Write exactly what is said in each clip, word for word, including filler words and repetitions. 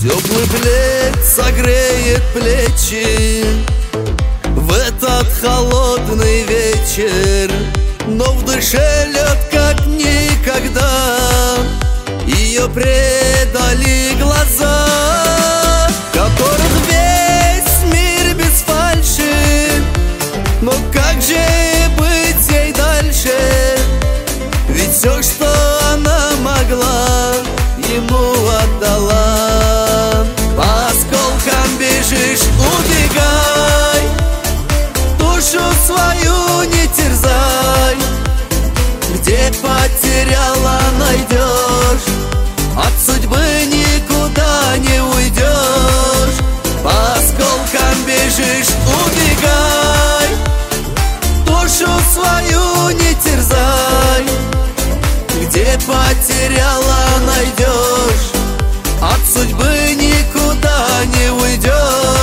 Теплый плед согреет плечи в этот холодный вечер, но в душе лед как никогда. Ее предали глаза, которых весь мир без фальши. Но как же быть ей дальше? Ведь все, что она могла, ему отдала. По осколкам бежишь, убегай, душу свою не терзай. Где потеряла, найдешь, от судьбы никуда не уйдешь. По осколкам бежишь, убегай, душу свою не терзай. Где потеряла, найдешь, от судьбы никуда не уйдешь.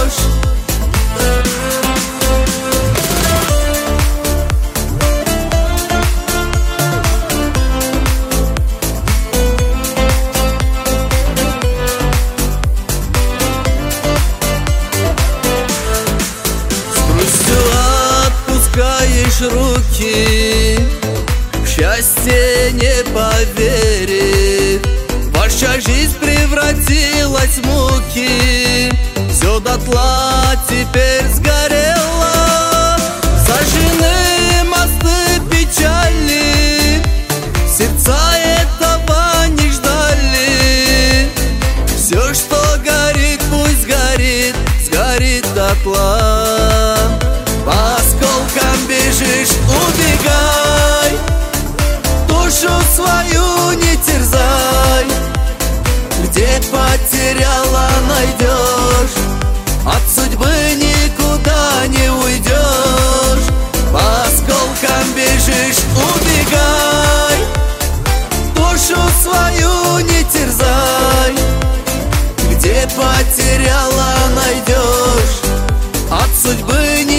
Отпускаешь руки, в счастье не поверит. Ваша жизнь превратилась в муки, все дотла теперь сгорело. Сожжены мосты печали, сердца этого не ждали. Все, что горит, пусть горит, сгорит дотла. По осколкам бежишь, убегай, душу свою не терзай. Где потеряла, найдешь, от судьбы никуда не уйдешь. По осколкам бежишь, убегай, душу свою не терзай. Где потеряла, найдешь, от судьбы не